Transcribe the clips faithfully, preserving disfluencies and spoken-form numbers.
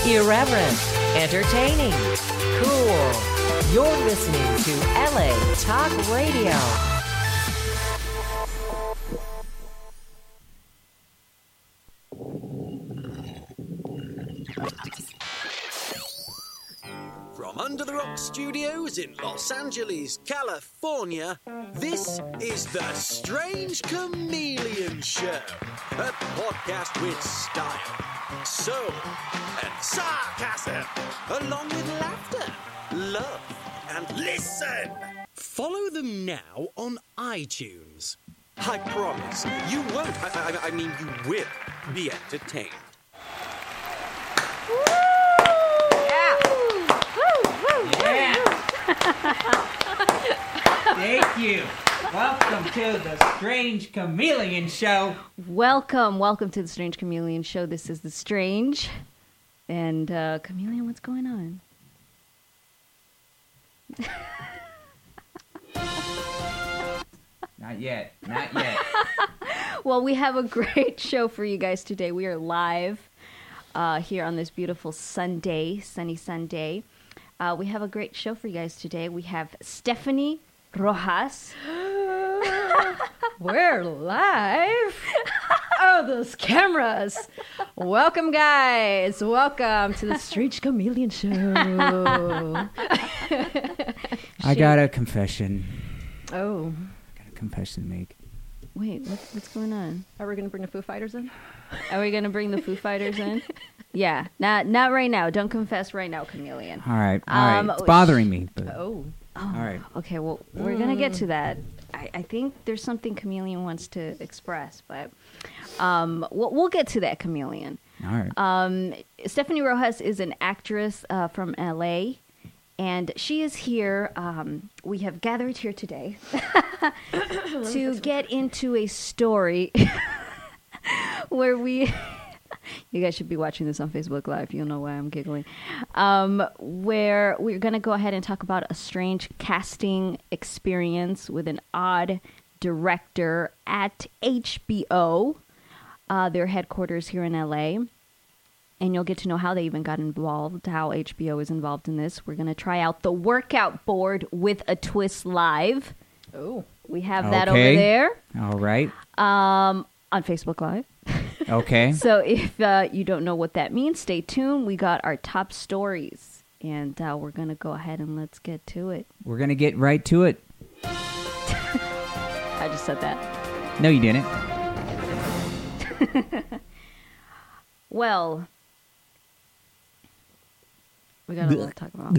Irreverent, entertaining, cool. You're listening to L A Talk Radio. From Under the Rock Studios in Los Angeles, California, this is The Strange Chameleon Show, a podcast with style, soul, and sarcasm, along with laughter, love, and listen. Follow them now on iTunes. I promise you won't, I, I, I mean you will, be entertained. Thank you. Welcome to the Strange Chameleon Show. Welcome, welcome to the Strange Chameleon Show. This is the Strange. And, uh, Chameleon, what's going on? Not yet. Not yet. Well, we have a great show for you guys today. We are live uh, here on this beautiful Sunday, sunny Sunday. Uh, we have a great show for you guys today. We have Stephanie Rojas. We're live. Oh, those cameras. Welcome, guys. Welcome to the Strange Chameleon Show. I got a confession. Oh. I got a confession to make. Wait, what, what's going on? Are we going to bring the Foo Fighters in? Are we going to bring the Foo Fighters in? Yeah, not not right now. Don't confess right now, Chameleon. All right, all right. Um, It's bothering me. But... Oh. Oh, all right. Okay, well, we're going to get to that. I, I think there's something Chameleon wants to express, but um, we'll, we'll get to that, Chameleon. All right. Um, Stephanie Rojas is an actress uh, from L A, and she is here. Um, we have gathered here today to get into a story where we... You guys should be watching this on Facebook Live. You'll know why I'm giggling. Um, where we're going to go ahead and talk about a strange casting experience with an odd director at H B O, uh, their headquarters here in L A. And you'll get to know how they even got involved, how H B O is involved in this. We're going to try out the workout board with a twist live. Oh. We have Okay. that over there. All right. Um, on Facebook Live. Okay. So if uh, you don't know what that means, stay tuned. We got our top stories, and uh, we're going to go ahead and let's get to it. We're going to get right to it. I just said that. No, you didn't. Well, we got a lot to talk about.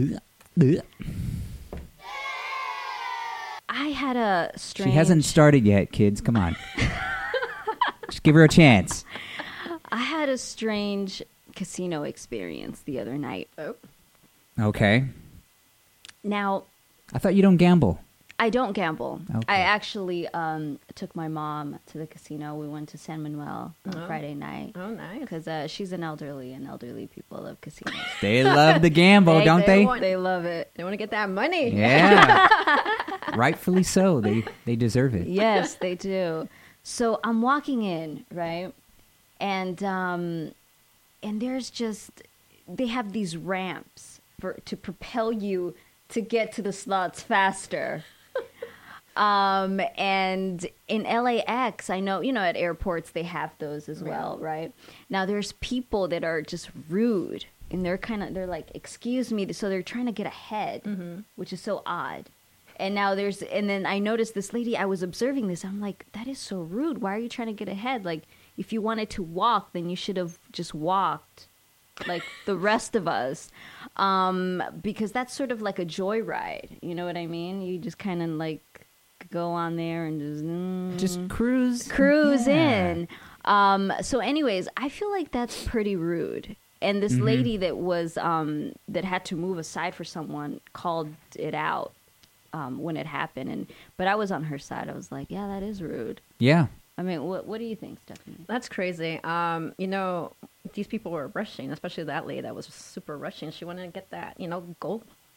I had a strange... She hasn't started yet, kids. Come on. Just give her a chance. I had a strange casino experience the other night. Oh. Okay. Now, I thought you don't gamble. I don't gamble. Okay. I actually um, took my mom to the casino. We went to San Manuel on Oh. Friday night. Oh, nice. Because uh, she's an elderly, and elderly people love casinos. They love the gamble, They- don't they they? want- They love it. They want to get that money. Yeah. Rightfully so. They they deserve it. Yes, they do. So I'm walking in, right? And um, and there's just, they have these ramps for to propel you to get to the slots faster. Um, and in L A X, I know, you know, at airports, they have those as well, right? Now, there's people that are just rude, and they're kind of, they're like, excuse me. So they're trying to get ahead, Mm-hmm. which is so odd. And now there's, and then I noticed this lady, I was observing this. I'm like, that is so rude. Why are you trying to get ahead? Like, if you wanted to walk, then you should have just walked like the rest of us. Um, because that's sort of like a joyride. You know what I mean? You just kind of like go on there and just, mm, Just cruise. cruise Yeah. in. Um, so anyways, I feel like that's pretty rude. And this Mhm. lady that was, um, that had to move aside for someone called it out. Um, when it happened, and but I was on her side. I was like, "Yeah, that is rude." Yeah. I mean, what what do you think, Stephanie? That's crazy. Um, you know, these people were rushing, especially that lady that was super rushing. She wanted to get that, you know, gold,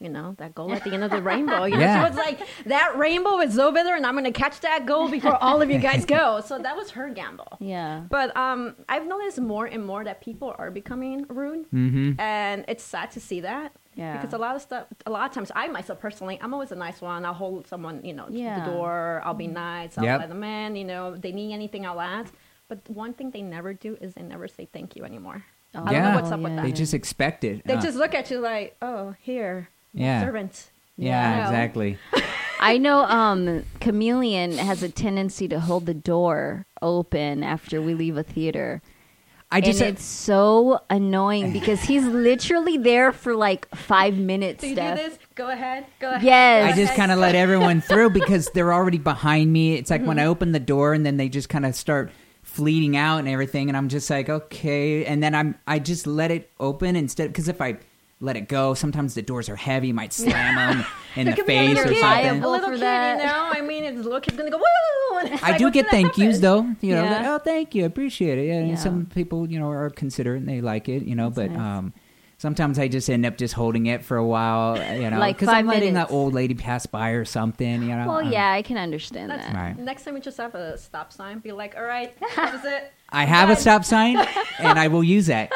you know, that goal at the end of the rainbow. You know, Yeah. she was like, that rainbow is so bitter, and I'm going to catch that goal before all of you guys go. So that was her gamble. Yeah. But um, I've noticed more and more that people are becoming rude, Mm-hmm. and it's sad to see that. Yeah. Because a lot of stuff, a lot of times, I myself personally, I'm always a nice one. I'll hold someone, you know, to Yeah. the door. I'll be nice. I'll Yep. let them in. You know, if they need anything, I'll ask. But one thing they never do is they never say thank you anymore. I don't Yeah. know what's up with yeah. that. They just expect it. They Uh, just look at you like, oh, here, Yeah. servant. yeah, you know. exactly. I know um, Chameleon has a tendency to hold the door open after we leave a theater. I just and it's so annoying because he's literally there for like five minutes. Do you Steph. do this? Go ahead. Go ahead. Yes. go I just ahead. kind of let everyone through because they're already behind me. It's like when Mm-hmm. I open the door and then they just kind of start fleeting out and everything, and I'm just like, okay. And then I'm I just let it open instead, because if I let it go, sometimes the doors are heavy, you might slam them in There the could be a face little or kid, something. a little For kid, that. you know. I mean, it's little kid's gonna go woo. and it's I like, do what's get gonna thank yous happen? though, you know. Yeah. Like, oh, thank you, I appreciate it. Yeah, and Yeah. some people, you know, are considerate and they like it, you know. That's but nice. um, sometimes I just end up just holding it for a while, you know, Like because five I'm letting minutes. that old lady pass by or something, you know. Well, um, yeah, I can understand That's, that. Right. Next time we just have a stop sign. Be like, all right, that was it. I have a Done. stop sign, and I will use that.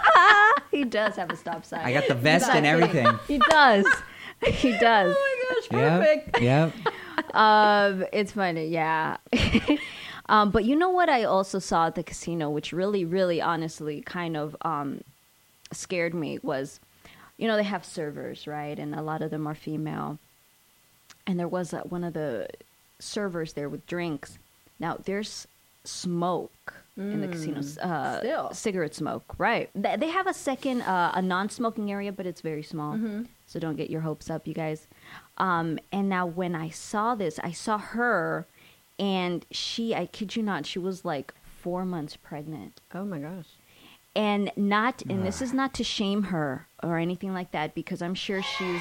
He does have a stop sign. I got the vest and Exactly. everything. He does. He does. Oh my gosh, Yep, perfect. yep. Um, it's funny, yeah. um, but you know what I also saw at the casino, which really, really, honestly, kind of um, scared me was, you know, they have servers, right? And a lot of them are female. And there was uh, one of the servers there with drinks. Now, there's smoke in the casinos. Uh, Still. cigarette smoke, right? Th- They have a second, uh, a non-smoking area, but it's very small. So don't get your hopes up, you guys. Um, and now when I saw this, I saw her, and she, I kid you not, she was like four months pregnant. Oh my gosh. And not, and this is not to shame her or anything like that, because I'm sure she's,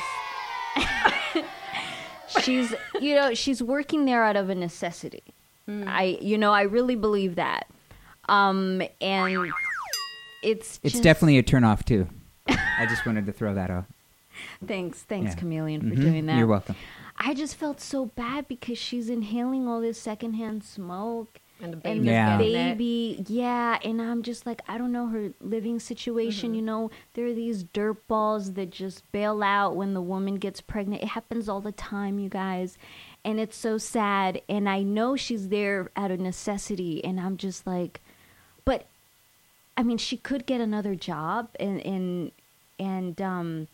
she's, you know, she's working there out of a necessity. I, you know, I really believe that. Um, and it's It's just- definitely a turnoff too. I just wanted to throw that out. thanks, thanks, Yeah. Chameleon, for Mhm. doing that. You're welcome. I just felt so bad because she's inhaling all this secondhand smoke. And the And baby's the Yeah. getting it. baby, yeah, and I'm just like, I don't know her living situation. Mm-hmm. You know, there are these dirt balls that just bail out when the woman gets pregnant. It happens all the time, you guys, and it's so sad. And I know she's there out of necessity, and I'm just like, but I mean, she could get another job, and and and um,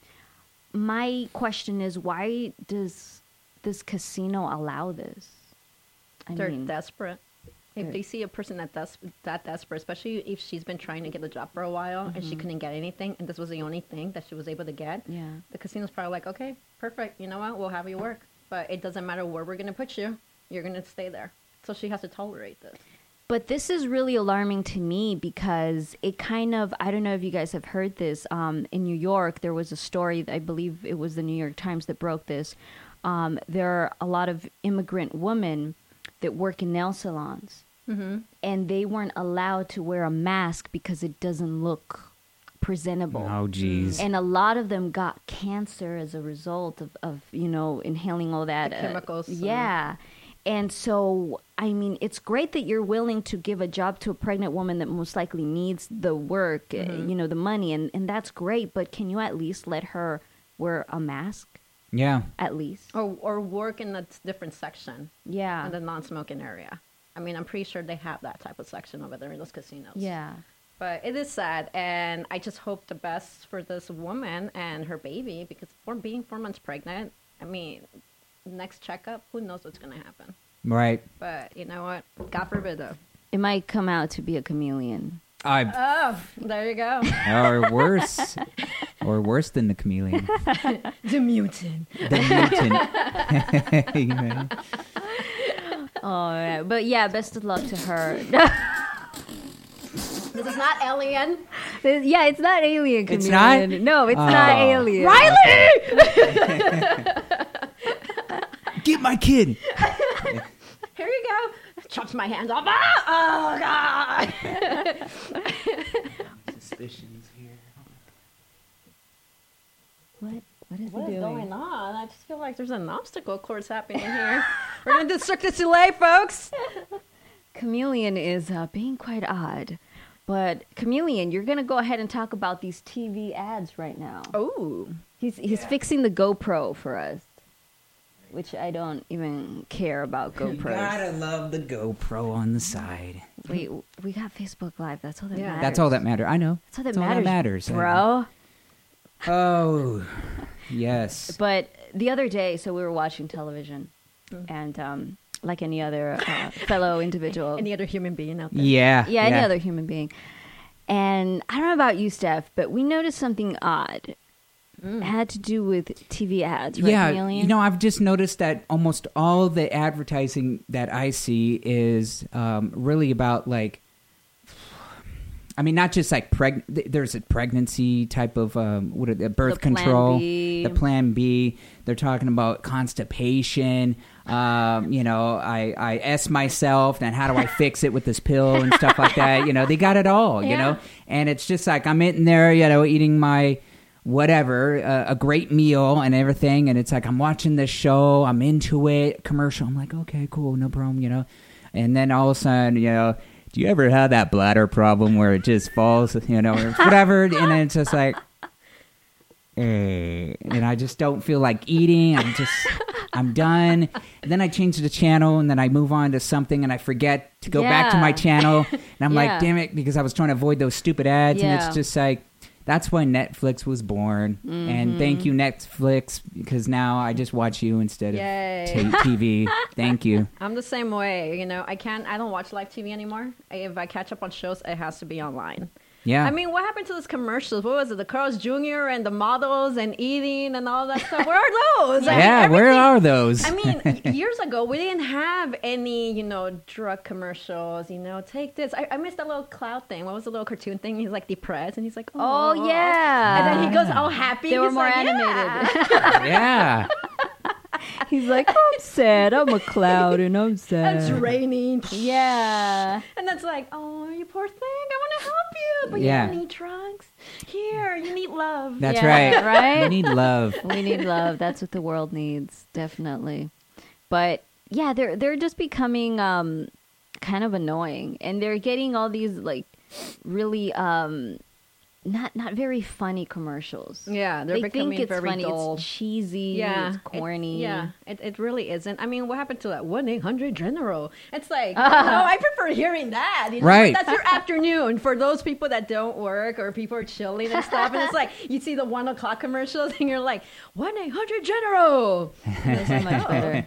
my question is, why does this casino allow this? I They're mean, desperate. If They're- they see a person that des- that desperate, especially if she's been trying to get a job for a while and she couldn't get anything, and this was the only thing that she was able to get, yeah. the casino's probably like, okay, perfect. You know what? We'll have you work, but it doesn't matter where we're gonna put you. You're gonna stay there. So she has to tolerate this. But this is really alarming to me because it kind of, I don't know if you guys have heard this. Um, in New York, there was a story, I believe it was the New York Times that broke this. Um, there are a lot of immigrant women that work in nail salons, Mm-hmm. and they weren't allowed to wear a mask because it doesn't look presentable. Oh, geez. And a lot of them got cancer as a result of, of you know, inhaling all that. The uh, chemicals, uh, yeah. And so, I mean, it's great that you're willing to give a job to a pregnant woman that most likely needs the work, uh, you know, the money, and, and that's great. But can you at least let her wear a mask? Yeah. At least. Or or work in a different section Yeah. in the non-smoking area. I mean, I'm pretty sure they have that type of section over there in those casinos. Yeah. But it is sad, and I just hope the best for this woman and her baby, because for being four months pregnant, I mean, next checkup, who knows what's going to happen. Right. But you know what? God forbid, though. It might come out to be a chameleon. I Oh, there you go. or worse, or worse than the chameleon, The mutant. the mutant. You know? Oh, yeah. But yeah, best of luck to her. This is not alien. Yeah, it's not alien chameleon. It's not? No, it's not Oh. alien. Riley! Get my kid. Here you go. Chops my hands off. Ah! Oh, God. Suspicions here. What? What What is What he is doing? going on? I just feel like there's an obstacle course happening here. We're going to do Cirque du Soleil, folks. Chameleon is uh, being quite odd. But Chameleon, you're going to go ahead and talk about these T V ads right now. Oh. He's he's fixing the GoPro for us, which I don't even care about You GoPros. gotta love the GoPro on the side. Wait, we got Facebook Live. That's all that Yeah. matters. That's all that matters. I know. That's all that That's all that matters, matters. bro. Oh, yes. But the other day, so we were watching television, Mm. and um, like any other uh, fellow individual, Any other human being out there? Yeah. yeah, any other human being, and I don't know about you, Steph, but we noticed something odd. It had to do with T V ads, right, Yeah, Chameleon? you know, I've just noticed that almost all the advertising that I see is um, really about like, I mean, not just like preg. th- There's a pregnancy type of um, what are the birth The Plan control, B. the Plan B. They're talking about constipation. Um, you know, I I S myself, and how do I fix it with this pill and stuff like that. You know, they got it all. You Yeah. know, and it's just like I'm in there, you know, eating my whatever, uh, a great meal and everything, and it's like I'm watching this show, I'm into it, commercial, I'm like, okay, cool, no problem, you know, and then all of a sudden, you know, do you ever have that bladder problem where it just falls, you know, or whatever, and then it's just like, eh, and I just don't feel like eating, I'm just, I'm done, and then I change the channel, and then I move on to something, and I forget to go back to Yeah. my channel, and I'm Yeah. like, damn it, because I was trying to avoid those stupid ads, and Yeah. it's just like, that's why Netflix was born. Mm-hmm. And thank you, Netflix, because now I just watch you instead Yay. of t- T V. Thank you. I'm the same way. You know, I can't, I don't watch live T V anymore. I, if I catch up on shows, it has to be online. Yeah. I mean, what happened to those commercials? What was it? The Carl's Junior and the models and eating and all that stuff. Where are those? I mean, yeah, where everything- are those? I mean, y- years ago, we didn't have any, you know, drug commercials, you know, take this. I, I missed that little cloud thing. What was the little cartoon thing? He's like depressed and he's like, Oh, "Aw." yeah. And then he goes all happy. They were He's more like, animated. "Yeah." yeah. He's like, I'm sad. I'm a cloud and I'm sad. It's raining. Yeah. And that's like, oh, you poor thing. I want to help you. But Yeah. you don't need drugs. Here, you need love. That's Yeah, right. right? We need love. We need love. That's what the world needs, definitely. But yeah, they're they're just becoming um, kind of annoying, and they're getting all these like really um, not not very funny commercials. Yeah, they're they becoming think it's very funny. dull. It's cheesy. Yeah, it's it- corny. yeah, it, it really isn't. I mean, what happened to that one eight hundred General? It's like, no, I prefer hearing that. You know? Right. That's your afternoon for those people that don't work or people are chilling and stuff. And it's like, you see the one o'clock commercials and you're like, one eight hundred General. That's so much better.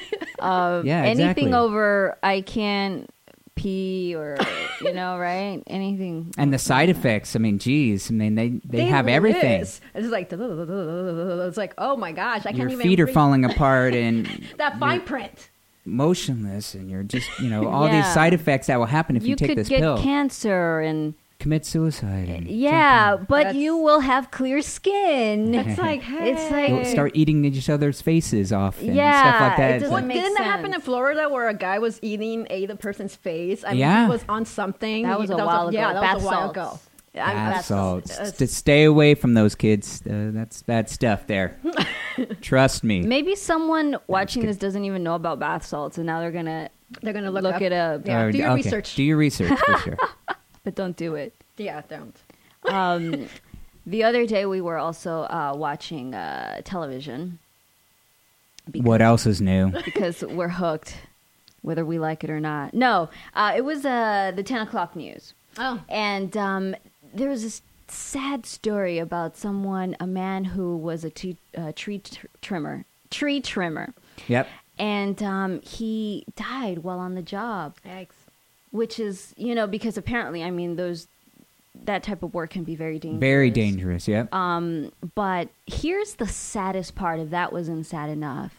Uh, Yeah, anything exactly. over I can't pee or you know, right? Anything. And the side effects, I mean, geez, I mean, they, they, have everything. list. It's like, it's like, oh my gosh, I Your can't even feet are read falling apart and that fine you're print. motionless, and you're just, you know, all these Yeah. side effects that will happen if you, You take could this get pill. cancer and Commit suicide. And yeah, but That's- you will have clear skin. It's like, hey. It's like- You'll start eating each other's faces off and Yeah, stuff like it that. It's doesn't like- make Didn't that happen in sense. Florida where a guy was eating a the person's face? I mean, Yeah. he was on something. That was a That while ago. Yeah, that Bath was a while salts. ago. Yeah, Bath bath salts. salts. To stay away from those kids. Uh, that's bad stuff there. Trust me. Maybe someone watching good. this doesn't even know about bath salts, and now they're gonna They're gonna look, look, up. it up. Yeah, Or- do your okay, research. Do your research for sure. But don't do it. Yeah, don't. Um, the other day we were also uh, watching uh, television because, What else is new? because we're hooked, whether we like it or not. No, uh, it was uh, the ten o'clock news. Oh, And um, there was this sad story about someone, a man who was a t- uh, tree tr- trimmer, tree trimmer, Yep. and um, he died while on the job, eggs. which is, you know, because apparently, I mean, those that type of work can be very dangerous. Very dangerous. Yep. Um, but here's the saddest part. If that wasn't sad enough,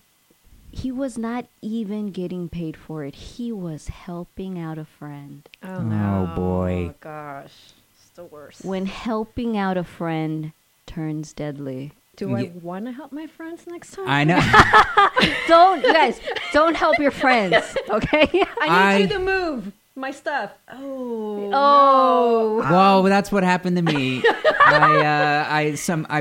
he was not even getting paid for it. He was helping out a friend. Oh Oh, no. boy. Oh gosh, it's the worst. When helping out a friend turns deadly. Do I Yeah. want to help my friends next time? I know. Don't, you guys, don't help your friends, okay? I need I- you to move my stuff. Oh. Oh. Well, that's what happened to me. I, uh, I some I've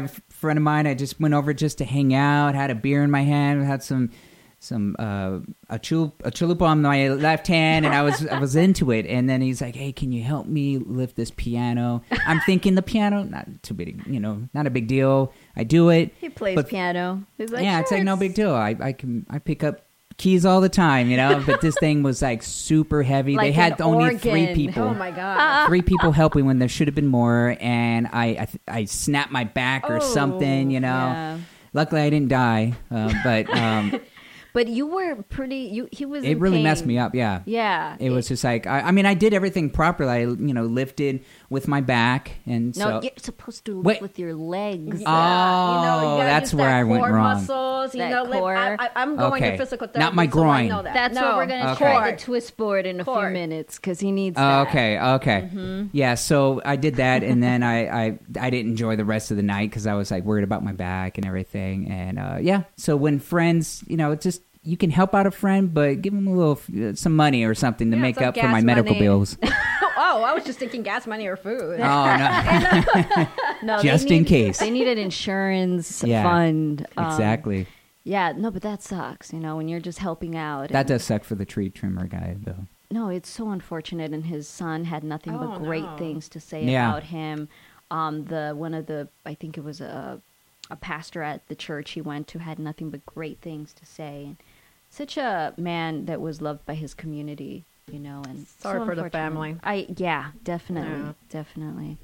friend of mine. I just went over just to hang out, had a beer in my hand, had some some uh, a chul a chalupa on my left hand, and I was I was into it. And then he's like, "Hey, can you help me lift this piano?" I'm thinking the piano, not too big, you know, not a big deal. I do it. He plays but- piano. He's like, yeah, sure, it's like no big deal. I I can I pick up keys all the time, you know. But this thing was like super heavy. Like they had an only three organ. people. Oh my god. Three people helping when there should have been more, and I I, I snapped my back or Oh, something, you know. Yeah. Luckily, I didn't die, uh, but um, But you were pretty. You he was. it in really pain. messed me up. Yeah, Yeah. it was just like I, I mean, I did everything properly. I you know lifted with my back, and No, so you're supposed to lift Wait. with your legs. Yeah, you know, you Oh, gotta that's use where that I went core wrong. Muscles, you That know, like, core. I, I, I'm going Okay. to physical therapy. Not my so I groin. know that. That's no. what we're gonna Okay. try Core. the twist board in a Core. few minutes because he needs Oh, that. okay, okay, yeah. So I did that, and then I, I, I didn't enjoy the rest of the night because I was like worried about my back and everything. And uh, yeah, so when friends, you know, it's just you can help out a friend, but give them a little, uh, some money or something to Yeah, make some up for my gas medical money. bills. Oh, I was just thinking gas money or food. Oh no, No, they just in need- case. They need an insurance Yeah, fund. Um, exactly. Yeah, no, but that sucks. You know, when you're just helping out. That and- does suck for the tree trimmer guy, though. No, it's so unfortunate, and his son had nothing Oh, but great no. things to say Yeah. about him. Um, the one of the, I think it was a, a pastor at the church he went to had nothing but great things to say. And such a man that was loved by his community, you know. And Sorry so for the unfortunate. family. I yeah, definitely, Yeah. definitely.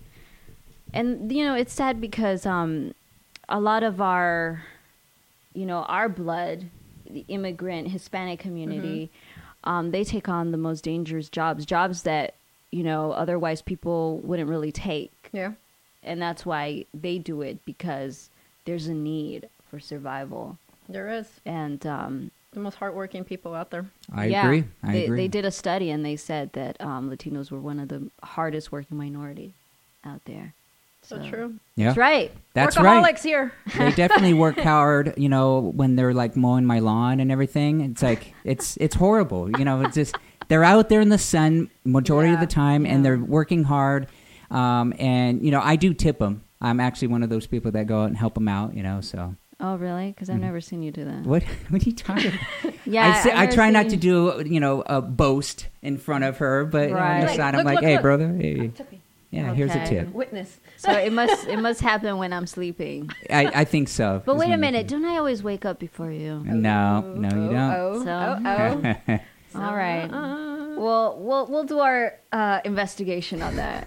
And you know, it's sad because um, a lot of our, you know, our blood, the immigrant Hispanic community, um, they take on the most dangerous jobs, jobs that, you know, otherwise people wouldn't really take. Yeah. And that's why they do it, because there's a need for survival. There is. And um, The most hardworking people out there. I yeah, agree. I they, agree. They did a study and they said that um, Latinos were one of the hardest working minority out there. So, true. Yeah, That's right. That's right. Workaholics here. They definitely work hard, you know, when they're like mowing my lawn and everything. It's like it's it's horrible, you know. It's just they're out there in the sun majority of Yeah, the time, and yeah. they're working hard. Um, and you know, I do tip them. I'm actually one of those people that go out and help them out, you know. So Oh, really? Because I've never seen you do that. what what are you talking about? Yeah, I, say, I've I never try not seen- to do, you know, a boast in front of her, but Right. on the Like, side, look, I'm like, look, hey, look. brother, hey. Yeah, here's a Okay. tip. Witness. So it must it must happen when I'm sleeping. I, I think so. But is wait a when you minute, can- don't I always wake up before you? No, no, you don't. Oh, So- oh, oh. All right. Uh, Well, we'll we'll do our uh, investigation on that.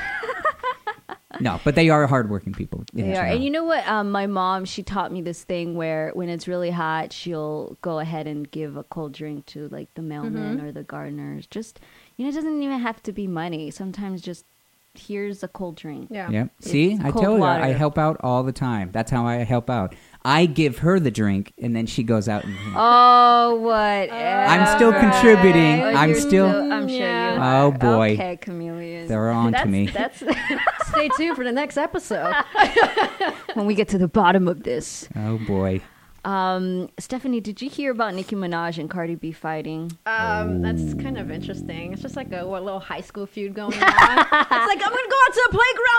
No, but they are hardworking people. They Yes, are. I And know. you know what? Um, my mom, she taught me this thing where when it's really hot, she'll go ahead and give a cold drink to like the mailmen or the gardeners. Just, you know, it doesn't even have to be money. Sometimes just here's a cold drink. yeah. Yep. See, It's I cold tell you, water. I help out all the time. That's how I help out. I give her the drink, and then she goes out and. Oh, what? I'm still contributing. I'm still. I'm sure Yeah. you Oh, are. boy. Okay, chameleon. They're on to That's, me. that's Stay tuned for the next episode. When we get to the bottom of this. Oh boy. Um, Stephanie, did you hear about Nicki Minaj and Cardi B fighting? Um, that's kind of interesting. It's just like a what, little high school feud going on. It's like, I'm going to go out to the playground.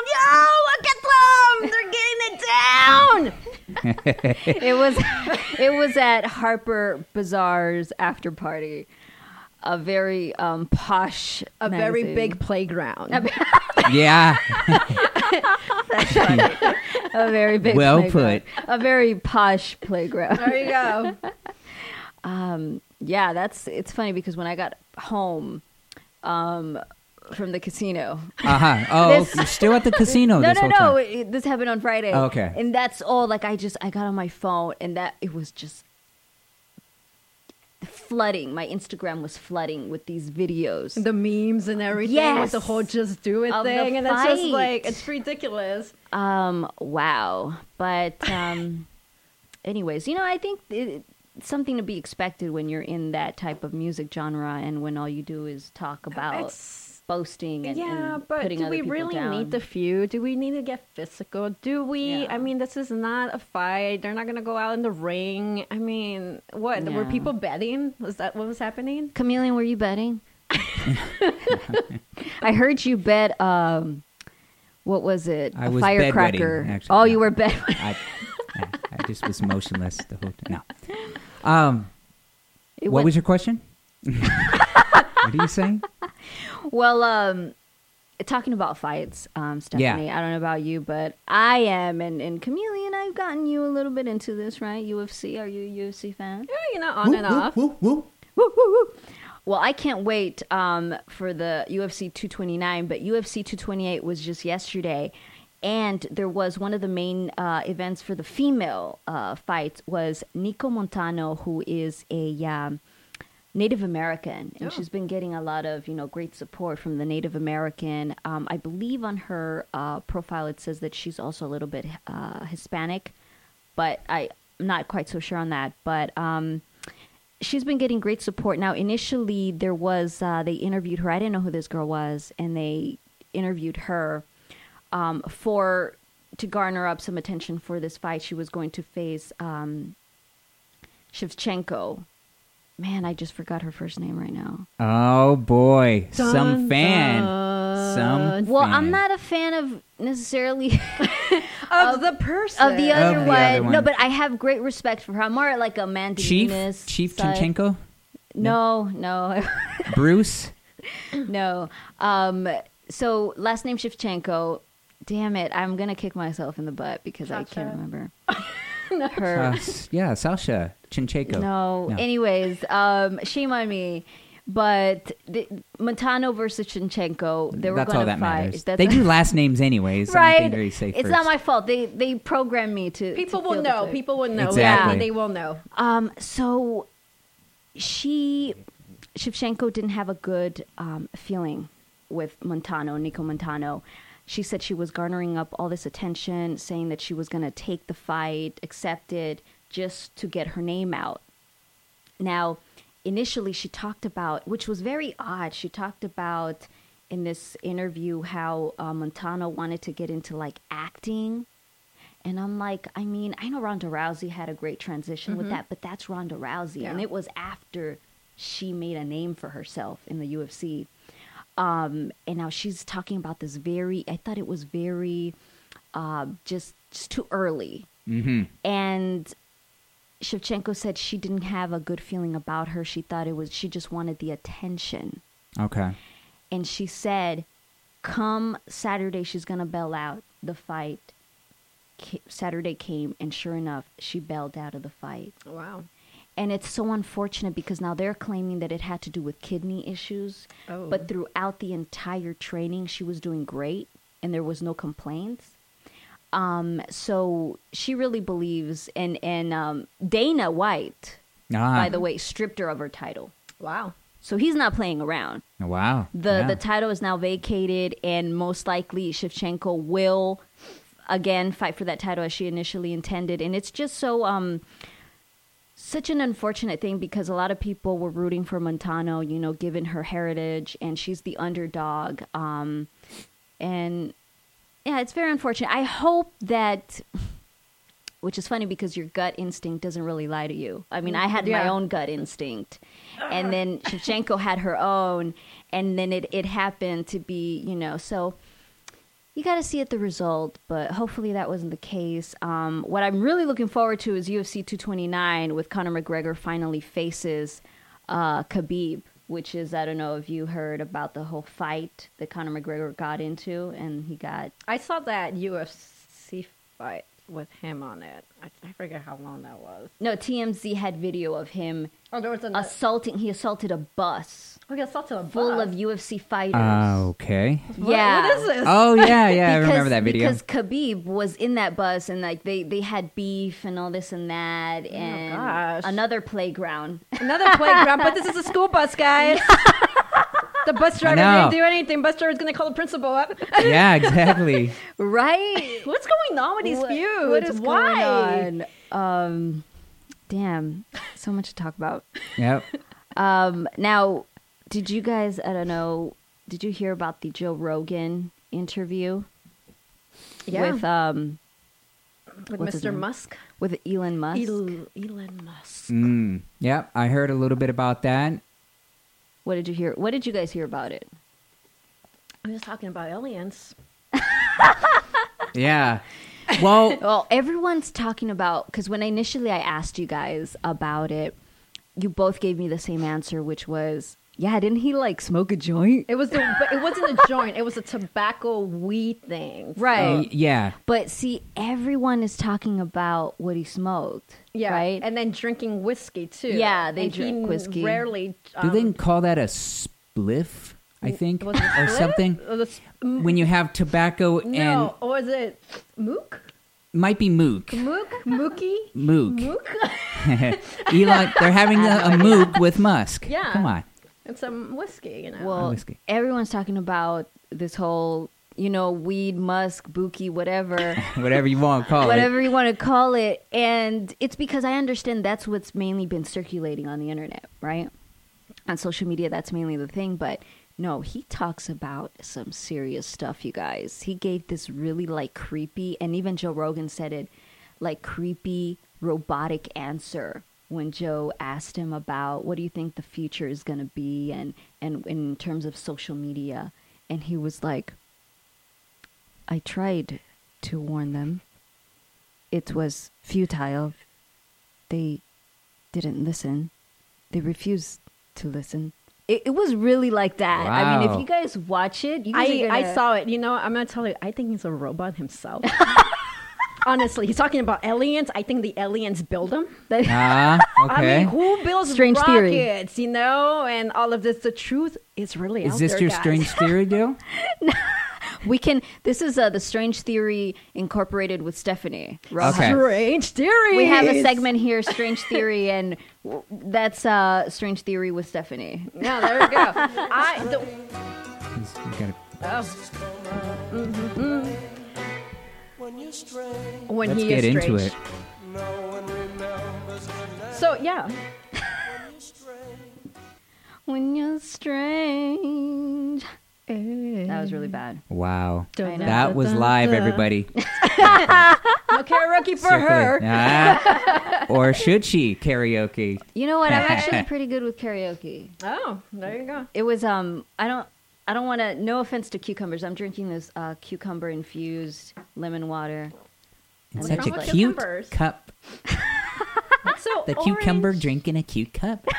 Yo, look at them. They're getting it down. It was it was at Harper Bazaar's after party. A very um, posh A very magazine. big playground. Yeah. a very big Well playground. A very posh playground. There you go. Um, yeah, that's it's funny because when I got home um, from the casino. Uh huh. Oh, This- you're still at the casino no, this no, whole no. time. It, this happened on Friday. Oh, okay. And that's all. Like I just I got on my phone and that it was just flooding. My Instagram was flooding with these videos. The memes and everything Yes. with the whole just do it Of the thing. And it's just fight. like, it's ridiculous. Um, wow. But, um, anyways, you know, I think it, it's something to be expected when you're in that type of music genre and when all you do is talk about It's- boasting and, yeah, and but putting do other we people really down. need the feud? Do we need to get physical? Do we? Yeah. I mean, this is not a fight. They're not going to go out in the ring. I mean, what? Were Yeah. people betting? Was that what was happening? Chameleon, were you betting? I heard you bet, um, What was it? I a was firecracker. bedwetting, actually. Oh, No. you were bed. I, I, I just was motionless the whole time. No. Um, It what went- was your question? What are you saying? Well, um, talking about fights, um, Stephanie, I don't know about you, but I am, and, and Chameleon, I've gotten you a little bit into this, right? U F C, are you a U F C fan? Yeah, you know, on and off. Woo, woo, woo. Well, I can't wait um, for the U F C two twenty-nine, but U F C two twenty-eight was just yesterday, and there was one of the main uh, events for the female uh, fights was Nico Montano, who is a um, Native American, and Oh. she's been getting a lot of, you know, great support from the Native American. Um, I believe on her uh, profile it says that she's also a little bit uh, Hispanic, but I, I'm not quite so sure on that. But um, she's been getting great support. Now, initially there was, uh, they interviewed her. I didn't know who this girl was, and they interviewed her um, for, to garner up some attention for this fight. She was going to face um, Shevchenko. Man, I just forgot her first name right now. Oh boy, some Dun, fan, dun. some. Well, fan. I'm not a fan of necessarily Of, the person. of the other, the one. other No, one. but I have great respect for her. I'm more like a Amanda Chief Nunes Chief side. Chinchenko, No, no, Bruce. no. Um, so last name Shevchenko. Damn it, I'm gonna kick myself in the butt because I can't Sasha. remember Uh, her. s- yeah, Sasha Chinchenko. No. No. Anyways, um, shame on me. But the, Montano versus Shevchenko, they were That's going all to that fight. matters. That's They do last names anyways. so I'm right. being very safe It's first. not my fault. They they programmed me to. People to will feel the know. clip. People will know. Exactly. Yeah, they will know. Um, so she, Shevchenko didn't have a good um, feeling with Montano, Nico Montano. She said she was garnering up all this attention, saying that she was going to take the fight, accept it, just to get her name out. Now, initially she talked about, which was very odd, she talked about in this interview how uh, Montano wanted to get into like acting. And I'm like, I mean, I know Ronda Rousey had a great transition with that, but that's Ronda Rousey. And Yeah. it was after she made a name for herself in the U F C. Um, and now she's talking about this very, I thought it was very, uh, just, just too early. Mm-hmm. And Shevchenko said she didn't have a good feeling about her. She thought it was, she just wanted the attention. Okay. And she said, come Saturday, she's going to bail out the fight. Ca- Saturday came, and sure enough, she bailed out of the fight. Wow. And it's so unfortunate because now they're claiming that it had to do with kidney issues. Oh. But throughout the entire training, she was doing great, and there was no complaints. Um, so she really believes, and, and um, Dana White, Ah. by the way, stripped her of her title. Wow. So he's not playing around. Wow. The Yeah. the title is now vacated, and most likely Shevchenko will again fight for that title as she initially intended. And it's just so um such an unfortunate thing because a lot of people were rooting for Montano, you know, given her heritage, and she's the underdog. Um, and yeah, it's very unfortunate. I hope that. Which is funny because your gut instinct doesn't really lie to you. I mean, I had my Yeah. own gut instinct. And then Shevchenko had her own. And then it, it happened to be, you know, so you got to see it the result. But hopefully that wasn't the case. Um, what I'm really looking forward to is U F C two twenty-nine with Conor McGregor finally faces uh, Khabib, which is, I don't know if you heard about the whole fight that Conor McGregor got into. And he got I saw that U F C fight with him on it. I, I forget how long that was. No, T M Z had video of him Oh, there was a assaulting. He assaulted a bus okay, assault to a full bus. of U F C fighters. Ah, okay. What- yeah. What is this? Oh yeah, yeah. I Because- remember that video. Because Khabib was in that bus, and like they, they had beef and all this and that, and gosh. another playground. Another playground, but this is a school bus, guys. The bus driver know. didn't do anything. Bus driver's gonna call the principal up. Yeah, exactly. Right? What's going on with these What- feuds? what is Why? going on? Um, damn, so much to talk about. Yep. Um, now, did you guys? I don't know. Did you hear about the Joe Rogan interview Yeah. with um With what's his Mister name? Musk. with Elon Musk? El- Elon Musk. Mm. Yep. I heard a little bit about that. What did you hear? What did you guys hear about it? I'm just talking about aliens. Yeah. Well, Well, everyone's talking about, because when initially I asked you guys about it, you both gave me the same answer, which was, yeah, didn't he like smoke a joint? It was the, but it wasn't a joint. It was a tobacco weed thing. Right. y- yeah. But see, everyone is talking about what he smoked. Yeah. Right? And then drinking whiskey too. Yeah, they and drink he whiskey. Rarely. Do Um, they call that a spliff? I think, was it or split? something. Or the s- m- When you have tobacco no, or was it mook? and might be mook, Mook? Mookie? mook. Mook? Elon, they're having a, a mook with Musk. Yeah. Come on. It's some whiskey, you know. Well, whiskey. everyone's talking about this whole, you know, weed, musk, buki, whatever. Whatever you want to call whatever you want to call it. And it's because I understand that's what's mainly been circulating on the internet, right? On social media, that's mainly the thing. But no, he talks about some serious stuff, you guys. He gave this really like creepy, and even Joe Rogan said it, like creepy, robotic answer when Joe asked him about what do you think the future is going to be and, and in terms of social media. And he was like, I tried to warn them. It was futile. They didn't listen. They refused to listen. It, it was really like that. I mean, if Wow. you guys watch it, you guys I, are I gonna- saw it. You know, I'm going to tell you, I think he's a robot himself. Honestly, he's talking about aliens. I think the aliens build them. Ah, okay. I mean, who builds Strange theory. rockets, you know, and all of this? The truth is really Is out this there, your guys. strange theory deal? We can. This is uh, the Strange Theory incorporated with Stephanie. Rojas. Okay. Strange theory. We have a segment here, Strange Theory, and w- that's uh, Strange Theory with Stephanie. Yeah, there we go. I, the, You gotta- oh. When Let's he get is into strange. it. So yeah, When you're strange. That was really bad. Wow. I know. That was live, everybody. no karaoke for her. Ah. Or should she karaoke? You know what? I'm actually pretty good with karaoke. Oh, there you go. It was um. I don't. I don't want to. No offense to cucumbers. I'm drinking this uh, cucumber infused lemon water. It's And such wrong a with cute cucumbers? cup. So The cucumber orange. drinking a cute cup. Do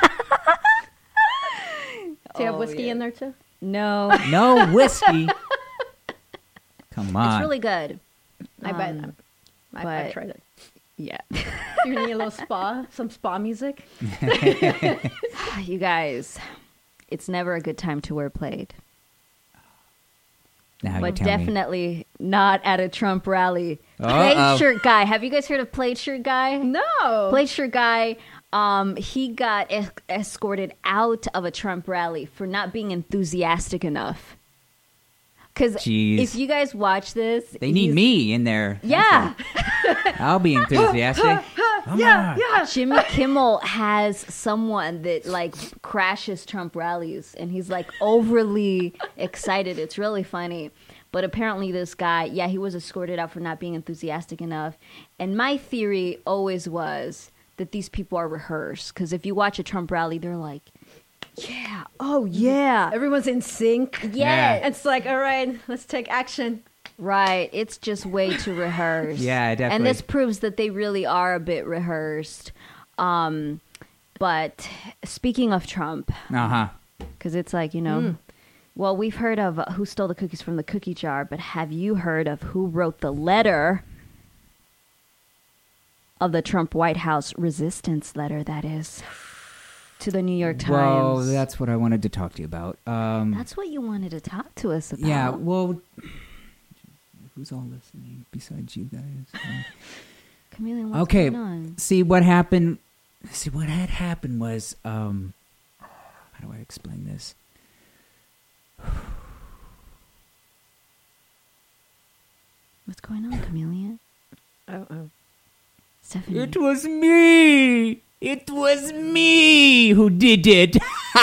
you have Oh, whiskey yeah. in there too? No, No whiskey. Come on. it's really good. I bet. Um, I, I but- tried it. Yeah. Do you need a little spa? Some spa music? You guys, it's never a good time to wear plaid. Now you But tell me. definitely not at a Trump rally. Uh-oh. Plaid shirt guy. Have you guys heard of plaid shirt guy? No. Plaid shirt guy. Um, he got es- escorted out of a Trump rally for not being enthusiastic enough. Because Jeez. if you guys watch this, They need he's- me in there. Yeah, I'll be enthusiastic. Come on. Jimmy Kimmel has someone that like crashes Trump rallies, and he's like overly excited. It's really funny. But apparently this guy, yeah, he was escorted out for not being enthusiastic enough. And my theory always was that these people are rehearsed. Because if you watch a Trump rally, they're like, yeah, oh yeah, Everyone's in sync. Yeah. It's like, all right, let's take action. right. It's just way too rehearsed. Yeah, definitely. And this proves that they really are a bit rehearsed. Um, but speaking of Trump, Uh huh. because it's like, you know, well, we've heard of uh, who stole the cookies from the cookie jar, but have you heard of who wrote the letter of the Trump White House resistance letter, that is, to the New York Times? Well, that's what I wanted to talk to you about. Um, That's what you wanted to talk to us about. yeah, well, who's all listening besides you guys? Um, Chameleon, what's okay, going on? see what happened. See what had happened was, um, how do I explain this? What's going on, Chameleon? Oh, oh. Stephanie. It was me. It was me who did it.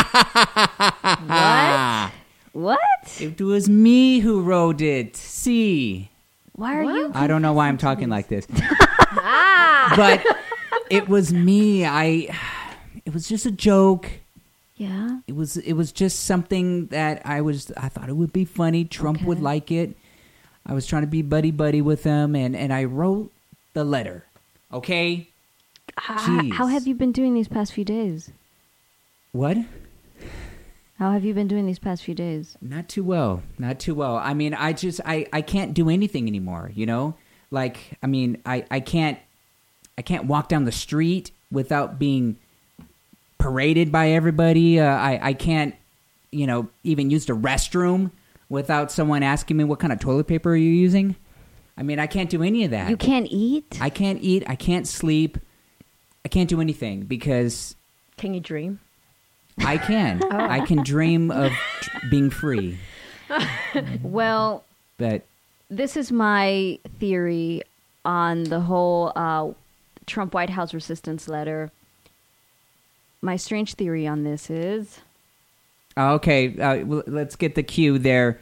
What? What? It was me who wrote it. See. Why are you? I don't know why I'm talking like this. But it was me. I it was just a joke. Yeah. It was it was just something that I was I thought it would be funny. Trump would Okay. like it. I was trying to be buddy buddy with him, and, and I wrote the letter. Okay? How, Jeez. how have you been doing these past few days? What? How have you been doing these past few days? Not too well. Not too well. I mean, I just, I, I can't do anything anymore, you know? Like, I mean, I, I can't, I can't walk down the street without being paraded by everybody. Uh, I, I can't, you know, even use the restroom without someone asking me what kind of toilet paper are you using. I mean, I can't do any of that. You can't eat? I can't eat. I can't sleep. I can't do anything because Can you dream? I can. I can dream of tr- being free. Well, But this is my theory on the whole uh, Trump White House resistance letter. My strange theory on this is... uh, okay, uh, well, let's get the cue there.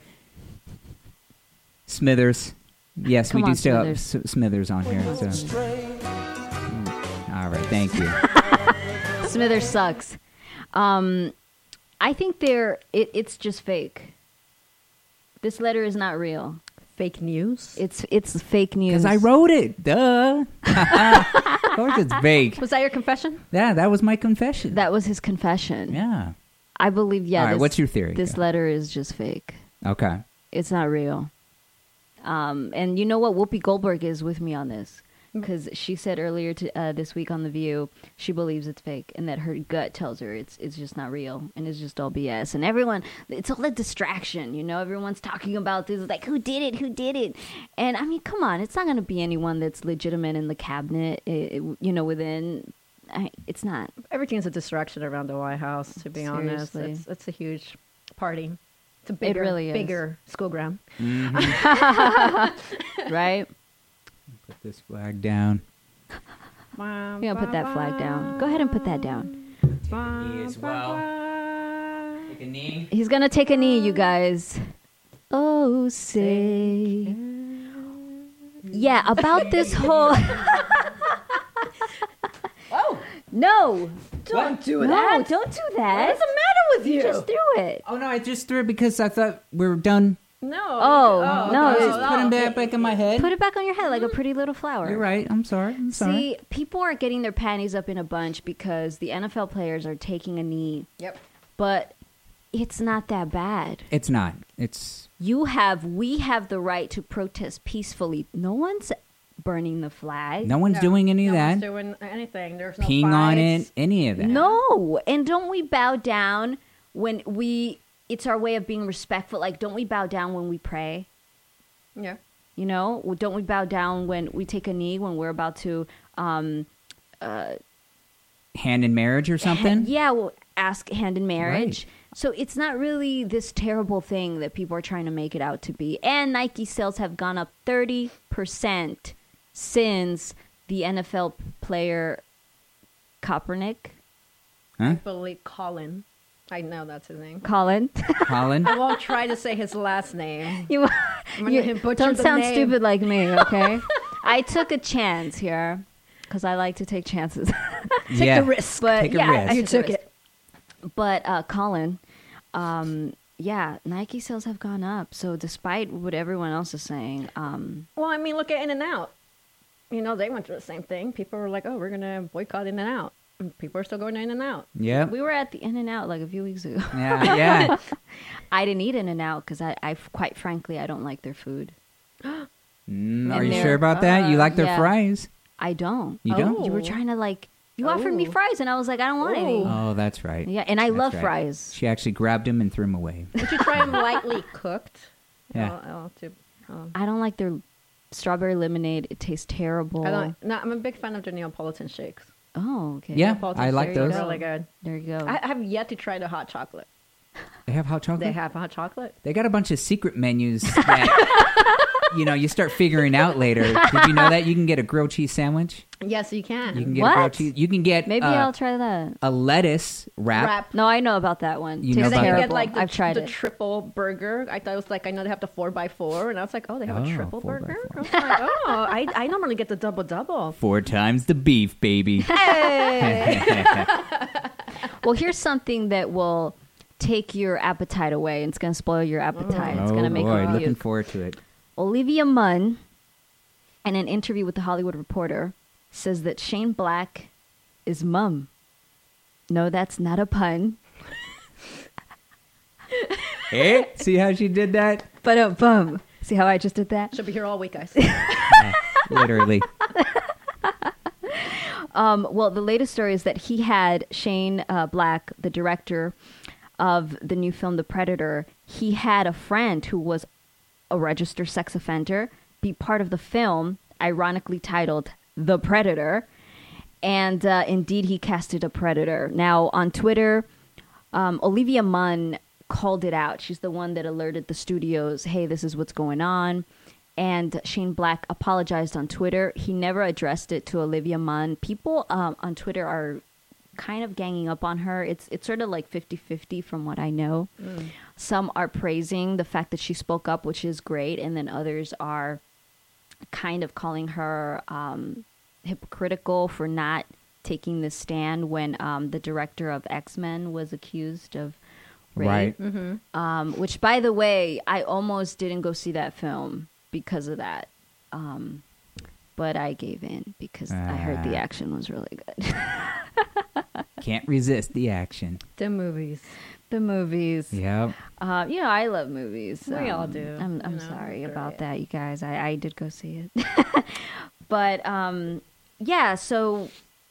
Smithers. Yes, Come we do on, still Smithers. have S- Smithers on here. So. Mm. All right, thank you. Smithers sucks. Um, I think they're it, it's just fake. This letter is not real. Fake news? It's it's fake news. Because I wrote it. Duh. Of course it's fake. Was that your confession? Yeah, that was my confession. That was his confession. yeah. I believe. Yeah. All right, this, what's your theory? This Go. letter is just fake. Okay. It's not real. Um, and you know what? Whoopi Goldberg is with me on this because she said earlier to, uh, this week on The View she believes it's fake and that her gut tells her it's it's just not real and it's just all B S. And everyone, it's all a distraction, you know. Everyone's talking about this, like who did it, who did it, and I mean, come on, it's not going to be anyone that's legitimate in the cabinet, it, it- you know, within. I, it's not. Everything's a distraction around the White House, to be honest. Seriously. It's, it's a huge party. It's a bigger, really is. bigger school ground. Right? Put this flag down. You're We're gonna put that flag down. Go ahead and put that down. Me as well. Take a knee. He's gonna take a knee, you guys. Oh, say. Yeah, about this whole. Oh, No, don't do no, that. don't do that. What's the matter with you? You just threw it. Oh no, I just threw it because I thought we were done. No. Oh, no, I was Oh, just putting it back, back in my head. Put it back on your head like a pretty little flower. You're right. I'm sorry. I'm sorry. See, people aren't getting their panties up in a bunch because the N F L players are taking a knee, Yep. but it's not that bad. It's not. It's You have, we have the right to protest peacefully. No one's burning the flag. no one's doing any of no that. one's doing anything. There's no Peeing on fights. it, any of that. No, and don't we bow down when we? It's our way of being respectful. Like, don't we bow down when we pray? Yeah. You know, don't we bow down when we take a knee when we're about to? Um, Hand in marriage or something. yeah, well, ask hand in marriage. Right. So it's not really this terrible thing that people are trying to make it out to be. And Nike sales have gone up thirty percent since the N F L player Kaepernick, I Huh? believe Colin. I know that's his name. Colin. Colin. I won't try to say his last name. you, I'm gonna you butcher don't the sound name. stupid like me, okay? I took a chance here because I like to take chances. Take yeah. the risk. But Take a yeah, risk. I You the took risk. it. But uh, Colin, um, yeah, Nike sales have gone up. So despite what everyone else is saying, um, Well, I mean, look at In and Out. You know, they went through the same thing. People were like, "Oh, we're gonna boycott In and Out," and people are still going to In and Out. Yeah. we were at the In and Out like a few weeks ago. Yeah. Yeah. I didn't eat In and Out because I, I, quite frankly, I don't like their food. Mm, And are you they're- sure about that? You like their yeah. fries? I don't. You don't? You were Oh. trying to like. You offered me Oh. fries, and I was like, I don't want any. Oh, that's right. Yeah, and I That's love right. fries. She actually grabbed him and threw him away. Would you try them lightly cooked? Yeah. Oh, oh, to, oh. I don't like their strawberry lemonade. It tastes terrible. I don't. No, I'm a big fan of the Neapolitan shakes. Oh, okay. Yeah, Neapolitan I like shakes are those. Really good. There you go. I I have yet to try the hot chocolate. They have hot chocolate. They have hot chocolate. They got a bunch of secret menus that you know you start figuring out later. Did you know that you can get a grilled cheese sandwich? Yes, you can. You can get What? a grilled cheese. You can get Maybe uh, I'll try that. a lettuce wrap. wrap. No, I know about that one. You Tastes know And then about you that? get terrible. like the, I've tried the it. triple burger. I thought it was like, I know they have the four by four, and I was like, oh, they have Oh, a triple four by burger. four. I was like, oh, I, I normally get the double double. Four times the beef, baby. Well, here's something that will take your appetite away. And it's going to spoil your appetite. It's oh going to make boy, you looking puke. forward to it. Olivia Munn, in an interview with The Hollywood Reporter, says that Shane Black is mum. No, that's not a pun. Eh? See how she did that? But a bum. See how I just did that? She'll be here all week, guys. Yeah, literally. Um, well, the latest story is that he had Shane uh, Black, the director of the new film The Predator, he had a friend who was a registered sex offender be part of the film, ironically titled The Predator. And uh, indeed, he casted a predator. Now, on Twitter, um, Olivia Munn called it out. She's the one that alerted the studios, hey, this is what's going on. And Shane Black apologized on Twitter. He never addressed it to Olivia Munn. People um, on Twitter are kind of ganging up on her. It's it's sort of like fifty-fifty from what I know. Mm. Some are praising the fact that she spoke up, which is great. And then others are kind of calling her um, hypocritical for not taking this stand when um, the director of X-Men was accused of rape. Right. Mm-hmm. Um, which, by the way, I almost didn't go see that film because of that. Um, but I gave in because uh, I heard the action was really good. Can't resist the action. The movies. The movies. Yep. Uh, you know, I love movies. We um, all do. I'm, I'm you know, sorry about great. that, you guys. I, I did go see it. But, um, yeah, so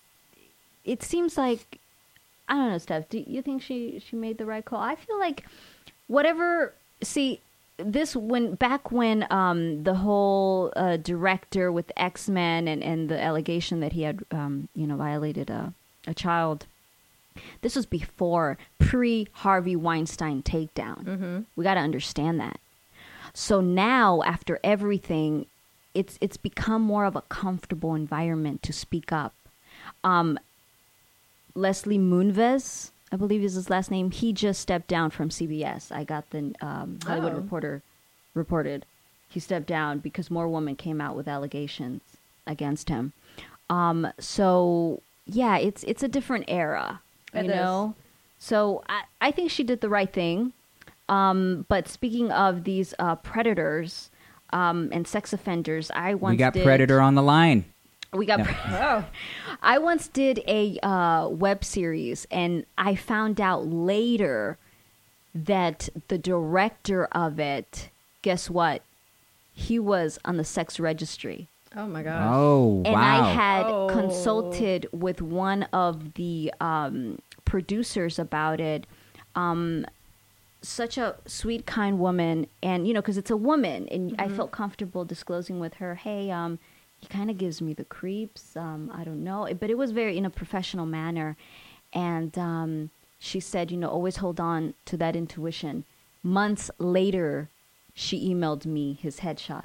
it seems like, I don't know, Steph, do you think she, she made the right call? I feel like whatever, see, this when back when um, the whole uh, director with X-Men and, and the allegation that he had, um, you know, violated a, a child, this was before pre-Harvey Weinstein takedown. Mm-hmm. We got to understand that. So now, after everything, it's it's become more of a comfortable environment to speak up. Um, Leslie Moonves, I believe is his last name, he just stepped down from C B S. I got the um, Hollywood Oh. Reporter reported. He stepped down because more women came out with allegations against him. Um, so, yeah, it's it's a different era, you It know? So I, I think she did the right thing. Um, but speaking of these uh, predators um, and sex offenders, I once We got did, Predator on the line. We got. No. Oh. I once did a uh, web series, and I found out later that the director of it, guess what? He was on the sex registry. Oh, my gosh. Oh, And wow. I had Oh. consulted with one of the um, producers about it. Um, such a sweet, kind woman. And, you know, because it's a woman. And I felt comfortable disclosing with her, hey, um, he kind of gives me the creeps. Um, I don't know. But it was very in a professional manner. And um, she said, you know, always hold on to that intuition. Months later, she emailed me his headshot.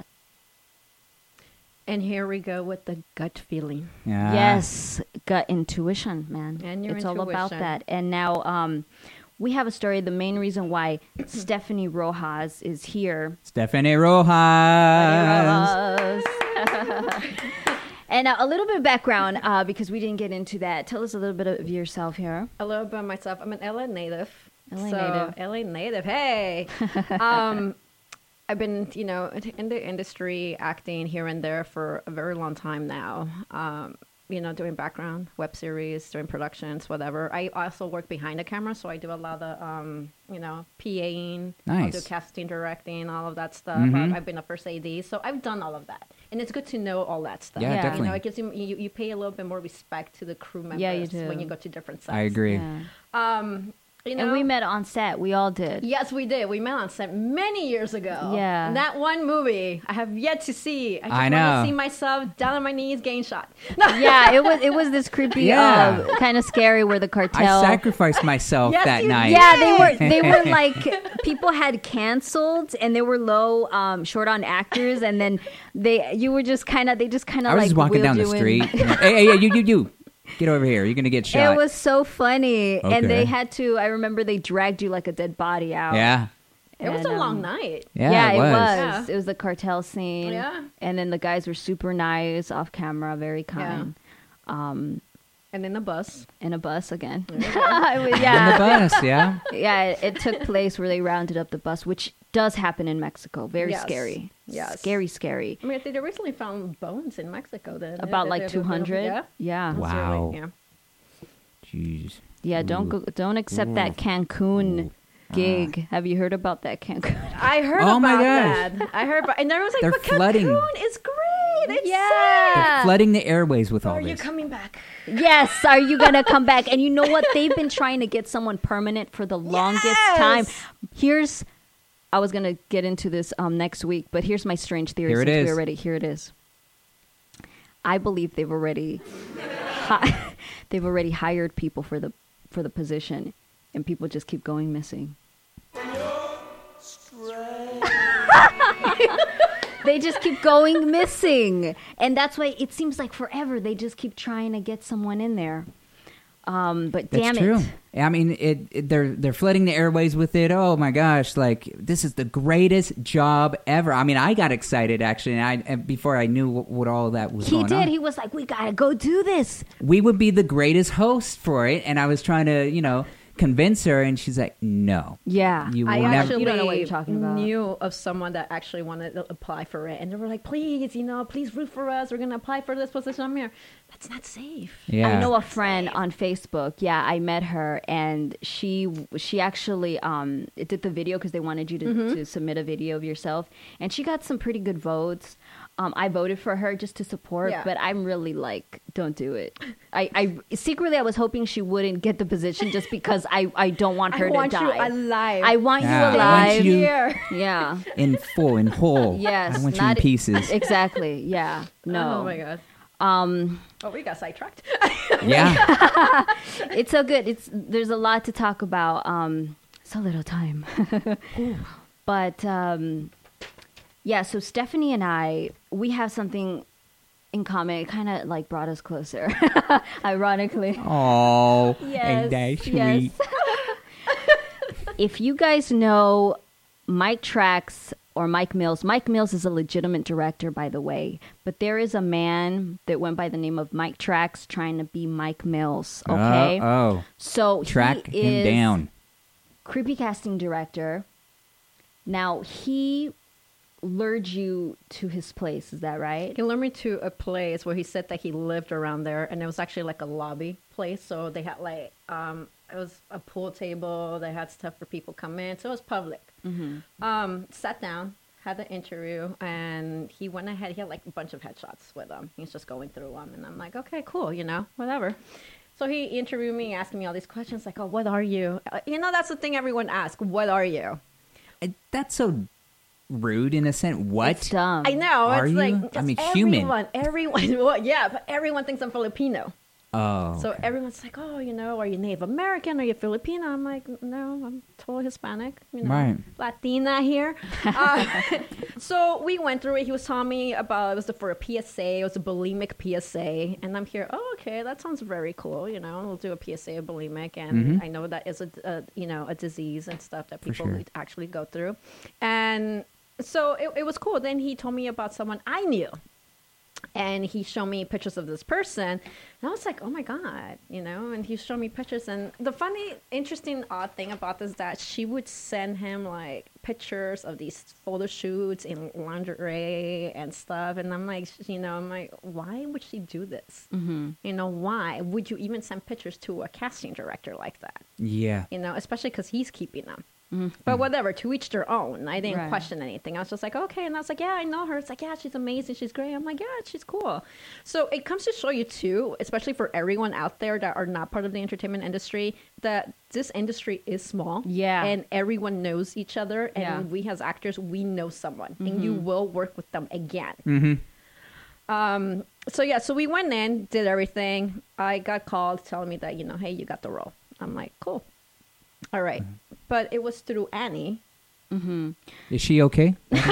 And here we go with the gut feeling. Yeah. Yes, gut intuition, man. And your it's all about intuition. that. And now um, we have a story. The main reason why Stephanie Rojas is here. Stephanie Rojas. And uh, a little bit of background, uh, because we didn't get into that. Tell us a little bit of yourself here. A little bit of myself. I'm an L A native. L A so, native. L A native. Hey. um, I've been, you know, in the industry, acting here and there for a very long time now. Um, you know, doing background, web series, doing productions, whatever. I also work behind the camera, so I do a lot of, um, you know, PAing. I do Nice. casting, directing, all of that stuff. Mhm. I've, I've been a first A D, so I've done all of that. And it's good to know all that stuff. Yeah, Yeah. You definitely. know, it gives you, you, you pay a little bit more respect to the crew members Yeah, you do. when you go to different sets. I agree. Yeah. Um, you know, And we met on set. We all did. Yes, we did. We met on set many years ago. Yeah. And that one movie I have yet to see. I just I want know. to see myself down on my knees getting shot. No. Yeah, it was it was this creepy, Yeah. uh, kind of scary where the cartel. I sacrificed myself Yes, that you night. Yeah, they were they were like people had canceled and they were low um, short on actors, and then they you were just kind of they just kind of I was like just walking wheeled down the you in. street. hey, hey, hey, you, you, you. Get over here. You're going to get shot. It was so funny, and Okay. they had to. I remember they dragged you like a dead body out. yeah. It was And, a long um, night. Yeah, it was. Yeah. It was the cartel scene. Yeah. And then the guys were super nice off camera, very kind. Um, And in the bus. in a bus again. It was- In the yeah, bus, yeah. yeah. It, it took place where they rounded up the bus, which does happen in Mexico. Very Yes. scary. Yes. Scary, scary. I mean, they recently found bones in Mexico. Then About like two hundred. Yeah. Yeah. That's Wow. really- yeah. Jeez. Yeah, don't go, don't accept that Cancun gig. Have you heard about that Cancun? I heard Oh about my gosh. that. I heard about, and I was like, They're but flooding. Cancun is great. It's Yeah. They're flooding the airways with safe. all Are you this. coming back? Yes, are you gonna come back? And you know what? They've been trying to get someone permanent for the longest Yes! time. Here's, I was gonna get into this um, next week, but here's my strange theory. Here it since is. We already here it is. I believe they've already, hi- they've already hired people for the for the position, and people just keep going missing. They just keep going missing, and that's why it seems like forever. They just keep trying to get someone in there. Um, but That's damn true. it, I mean, it, it. They're they're flooding the airways with it. Oh my gosh! Like this is the greatest job ever. I mean, I got excited actually, and I and before I knew what, what all that was he going did. on. He was like, "We gotta go do this." We would be the greatest host for it, and I was trying to, you know, convince her, and she's like, "No, Yeah, you will I never." actually You don't know what you're talking about. knew of someone that actually wanted to apply for it, and they were like, "Please, you know, please root for us. We're gonna apply for this position." I'm here. That's not safe. Yeah, I know a friend on Facebook. Yeah, I met her, and she she actually um did the video because they wanted you to, Mm-hmm. to submit a video of yourself, and she got some pretty good votes. Um, I voted for her just to support, Yeah. but I'm really like, don't do it. I, I secretly I was hoping she wouldn't get the position just because I, I don't want her I want to you die. alive. I want Yeah, I you want alive. you- Here. Yeah. in full, in whole. Yes. I want you in not- pieces. Exactly. Yeah. No. Oh my god. Um. Oh, we got sidetracked. Yeah, It's so good. It's there's a lot to talk about. Um, so little time. But um, yeah. So Stephanie and I, we have something in common. It kind of like brought us closer, ironically. oh, Yes, ain't that sweet? yes. If you guys know Mike Trax or Mike Mills, Mike Mills is a legitimate director, by the way. But there is a man that went by the name of Mike Trax trying to be Mike Mills. Okay, Oh, oh. so Track he him is down. creepy casting director. Now he lured you to his place. Is that right? He lured me to a place where he said that he lived around there, and it was actually like a lobby place. So they had like um, it was a pool table. They had stuff for people to come in, so it was public. Um, sat down, had the interview, and he went ahead. He had like a bunch of headshots with him. He's just going through them, and I'm like, okay, cool, you know, whatever. So he interviewed me, asking me all these questions, like, oh, what are you? Uh, you know, that's the thing everyone asks. What are you? Uh, That's so rude in a sense. What? It's dumb. I know. Are it's you? like I just mean, human. everyone, everyone, well, yeah, but everyone thinks I'm Filipino. Oh, So okay. everyone's like, oh, you know, are you Native American? Are you Filipino? I'm like, no, I'm total Hispanic. You know, Right. Latina here. uh, so we went through it. He was telling me about it was for a P S A. It was a bulimic P S A, and I'm here. Oh, okay, that sounds very cool. You know, we'll do a P S A of bulimic, and I know that is a, a you know a disease and stuff that For people sure. actually go through, and so it, it was cool. Then he told me about someone I knew. And he showed me pictures of this person. And I was like, oh my God, you know, and he showed me pictures. And the funny, interesting, odd thing about this is that she would send him like pictures of these photo shoots in lingerie and stuff. And I'm like, you know, I'm like, why would she do this? Mm-hmm. You know, why would you even send pictures to a casting director like that? yeah. You know, especially because he's keeping them. But whatever, to each their own. I didn't Right. question anything. I was just like, okay. And I was like, yeah, I know her. It's like, yeah, she's amazing. She's great. I'm like, yeah, she's cool. So it comes to show you, too, especially for everyone out there that are not part of the entertainment industry, that this industry is small. Yeah. And everyone knows each other. And Yeah. we as actors, we know someone. And you will work with them again. Mm-hmm. Um, so, yeah, so we went in, did everything. I got called telling me that, you know, hey, you got the role. I'm like, cool. All right. But it was through Annie. Is she okay?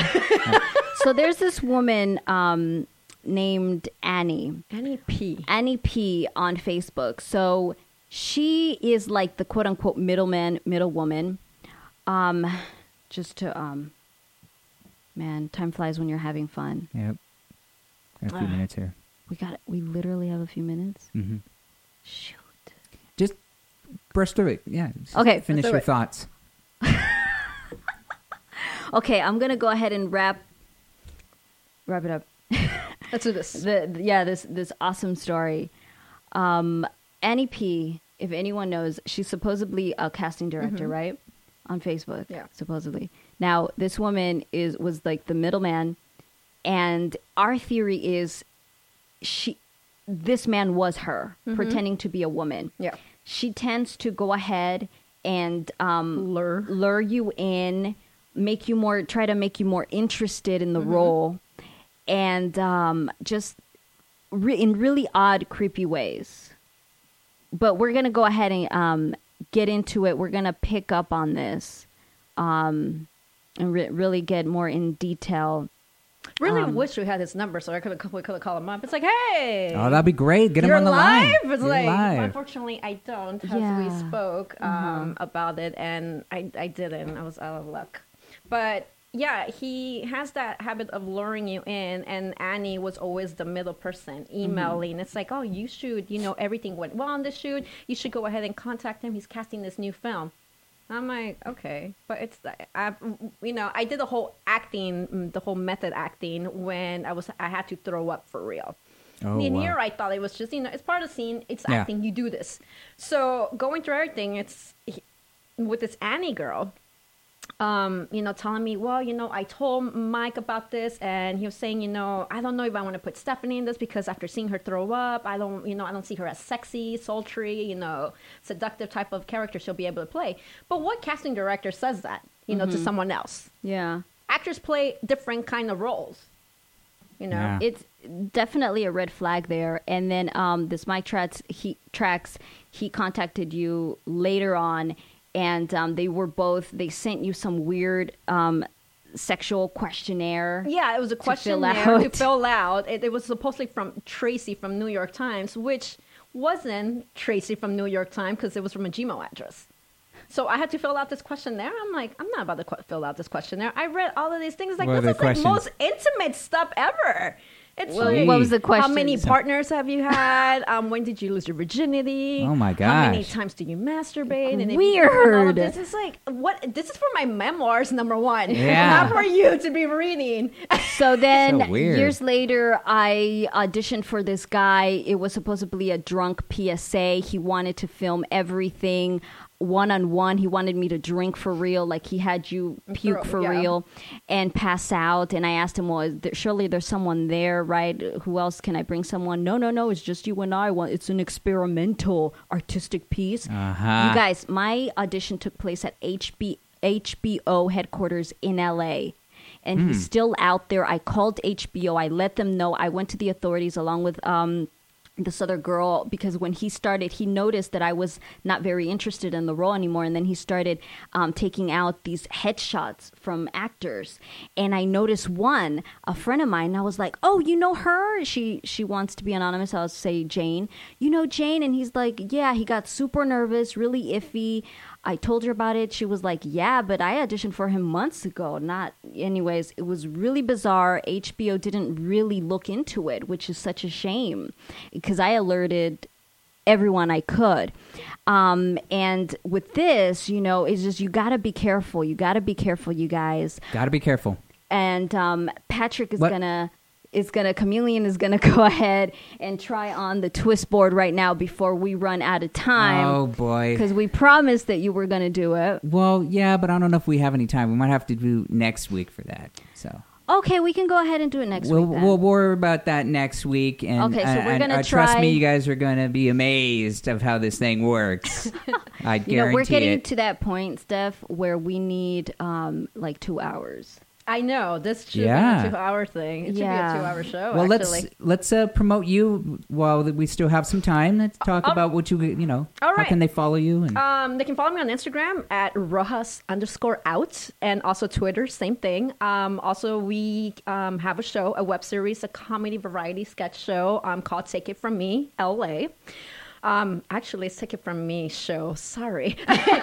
So there's this woman um, named Annie. Annie P. Annie P on Facebook. So she is like the quote unquote middleman, middle woman. Um, just to, um, man, time flies when you're having fun. Yep. Got a few minutes here. We got, we literally have a few minutes. Mm-hmm. Shoot. Just brush through it. Yeah. Just Okay, Finish let's do your it. thoughts. Okay, I'm gonna go ahead and wrap wrap it up. Let's do this. The, the- yeah, this this awesome story. Um, Annie P. If anyone knows, she's supposedly a casting director, right? On Facebook, Yeah. supposedly. Now, this woman is was like the middleman, and our theory is she, this man was her pretending to be a woman. Yeah. She tends to go ahead and um, Lure. lure you in, make you more, try to make you more interested in the role, and um, just re- in really odd, creepy ways. But we're gonna go ahead and um, get into it. We're gonna pick up on this um, and re- really get more in detail. Really Um, wish we had his number so I could have we could have called him up. It's like, hey, Oh, that'd be great. Get him you're on the live. line. It's You're like, live. unfortunately, I don't. As Yeah. we spoke um, about it, and I I didn't. I was out of luck. But yeah, he has that habit of luring you in, and Annie was always the middle person emailing. It's like, oh, you should, you know, everything went well on the shoot. You should go ahead and contact him. He's casting this new film. I'm like, okay, but it's, I, you know, I did the whole acting, the whole method acting when I was, I had to throw up for real. Oh, and wow. here I thought it was just, you know, it's part of the scene. It's Yeah. acting. You do this. So going through everything, it's with this Annie girl. Um, you know, telling me, well, you know, I told Mike about this, and he was saying, you know, I don't know if I want to put Stephanie in this because after seeing her throw up, I don't, you know, I don't see her as sexy, sultry, you know, seductive type of character she'll be able to play. But what casting director says that, you know, to someone else? Yeah. Actors play different kind of roles, you know. Yeah. It's definitely a red flag there. And then um, this Mike Tracks, he tracks, he contacted you later on, and um, they were both. They sent you some weird um, sexual questionnaire. Yeah, it was a fill questionnaire to out. fill out. It, it was supposedly from Tracy from New York Times, which wasn't Tracy from New York Times because it was from a Gmail address. So I had to fill out this questionnaire. I'm like, I'm not about to qu- fill out this questionnaire. I read all of these things. Like, What are this the is like questions? most intimate stuff ever. It's Well, like, what was the how many questions? partners have you had? Um, when did you lose your virginity? Oh, my How many gosh. times do you masturbate? And if you- and all of Weird. This is like what? This is for my memoirs, number one. Yeah. Not for you to be reading. So then, So weird. years later, I auditioned for this guy. It was supposedly a drunk P S A. He wanted to film everything one on one. He wanted me to drink for real, like he had you puke Throw- for yeah. real and pass out. And I asked him, well, is there, surely there's someone there, right? Who else can I bring someone? No, no, no. It's just you and I. Well, it's an experimental artistic piece. Uh-huh. You guys, my audition took place at H B H B O headquarters in L A. And he's still out there. I called H B O. I let them know. I went to the authorities along with um, this other girl, because when he started, he noticed that I was not very interested in the role anymore. And then he started um, taking out these headshots from actors. And I noticed one, a friend of mine, and I was like, oh, you know her? She she wants to be anonymous. I'll say Jane. You know Jane? And he's like, yeah, he got super nervous, really iffy. I told her about it. She was like, yeah, but I auditioned for him months ago. Not, anyways, it was really bizarre. H B O didn't really look into it, which is such a shame because I alerted everyone I could. Um, and with this, you know, it's just, you got to be careful. You got to be careful, you guys. Got to be careful. And um, Patrick is What? gonna is gonna Chameleon is gonna go ahead and try on the twist board right now before we run out of time. Oh, boy. Because we promised that you were gonna do it. Well, yeah, but I don't know if we have any time. We might have to do next week for that. So Okay, we can go ahead and do it next we'll week then. we'll worry about that next week. And Okay, so we're and, gonna uh, trust try- me, you guys are going to be amazed of how this thing works. I guarantee you know, we're getting it. to that point, Steph, where we need um, like two hours. I know this should Yeah. be a two-hour thing. It should Yeah. be a two-hour show. well, actually. let's let's uh, promote you while we still have some time. Let's talk Uh, about what you you know. all How right. can they follow you? And Um, they can follow me on Instagram at Rojas underscore out, and also Twitter, same thing. Um, also, we um, have a show, a web series, a comedy variety sketch show um, called Take It From Me, L A. Um, actually, it's Take It From Me show. Sorry.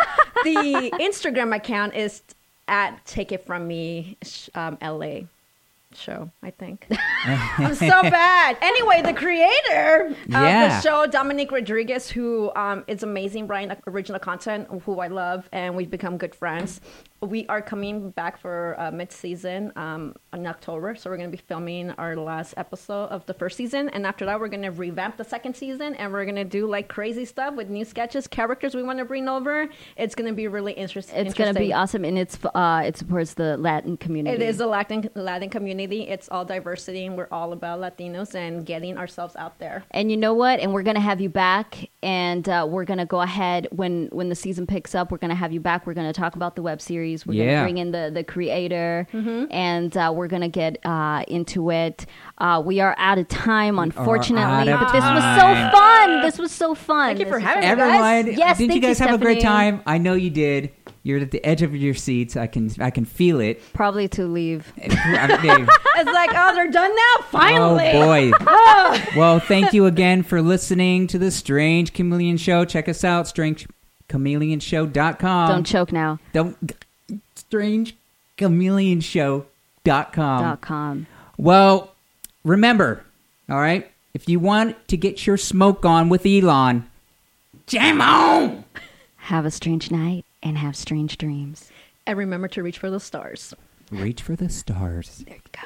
The Instagram account is at Take It From Me sh- um, L A show, I think. I'm so bad. Anyway, the creator of Yeah. the show, Dominic Rodriguez, who um, is amazing, writing original content, who I love, and we've become good friends. we are coming back for uh, mid-season um, in October. So we're going to be filming our last episode of the first season. And after that, we're going to revamp the second season. And we're going to do like crazy stuff with new sketches, characters we want to bring over. It's going to be really interest- It's interesting. going to be awesome. And it's uh, it supports the Latin community. It is a Latin, Latin community. It's all diversity. And we're all about Latinos and getting ourselves out there. And you know what? And we're going to have you back. And uh, we're going to go ahead when, when the season picks up. We're going to have you back. We're going to talk about the web series. We're Yeah. going to bring in the, the creator, mm-hmm. and uh, we're going to get uh, into it. Uh, we are out of time, unfortunately, out of but this was time. so fun. This was so fun. Thank you for This having was- me, guys. Everyone, Yes, didn't you thank you, guys have a great Stephanie. time? I know you did. You're at the edge of your seats. I can I can feel it. Probably to leave. I mean, It's like, oh, they're done now? Finally. Oh, boy. Well, thank you again for listening to the Strange Chameleon Show. Check us out, strange chameleon show dot com. Don't choke now. Don't. strange chameleon show dot com. Dot com. Well, remember, all right, if you want to get your smoke on with Elon, jam on! Have a strange night and have strange dreams. And remember to reach for the stars. Reach for the stars. There you go.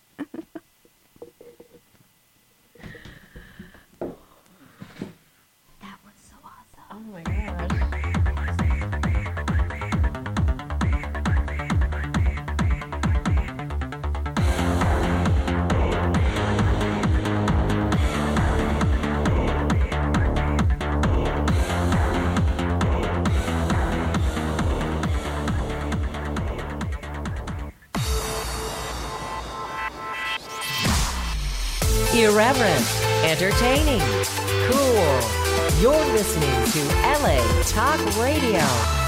That was so awesome. Oh my gosh. Irreverent, entertaining, cool. You're listening to L A Talk Radio.